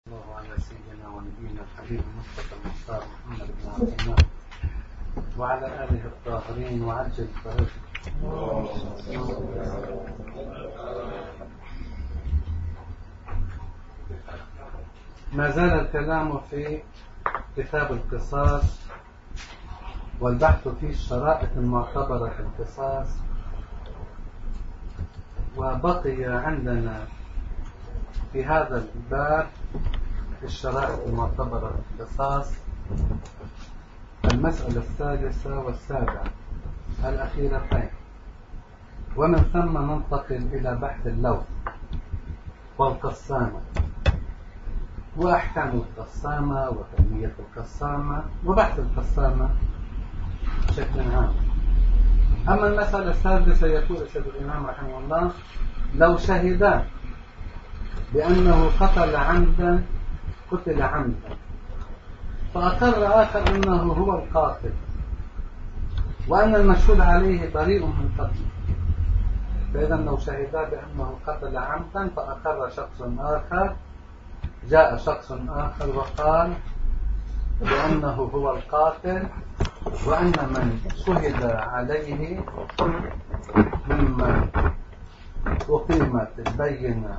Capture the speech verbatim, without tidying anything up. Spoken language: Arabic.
الله على سيدنا ونبينا الحبيب المصطفى المختار محمد بن عبد الله وعلى آله الطاهرين وعجل فرجه. ما زال الكلام في كتاب القصاص والبحث في الشرائط المعتبرة في القصاص، وبقي عندنا في هذا الباب الشرائط المعتبرة في القصاص المسألة السادسة والسابعة الأخيرتين، ومن ثم ننتقل إلى بحث اللوث والقسامة وأحكام القسامة وكمية القسامة وبحث القسامة بشكل عام. أما المسألة السادسة يقول الشيخ الإمام رحمه الله: لو شهدا بأنه قتل عمدا قتل عمدا فأقر آخر أنه هو القاتل وأن المشهود عليه بريء من قتله، فإذا لو شهدا بأنه قتل عمدا فأقر شخص آخر، جاء شخص آخر وقال بأنه هو القاتل وأن من شهد عليه ممن أقيمت البينة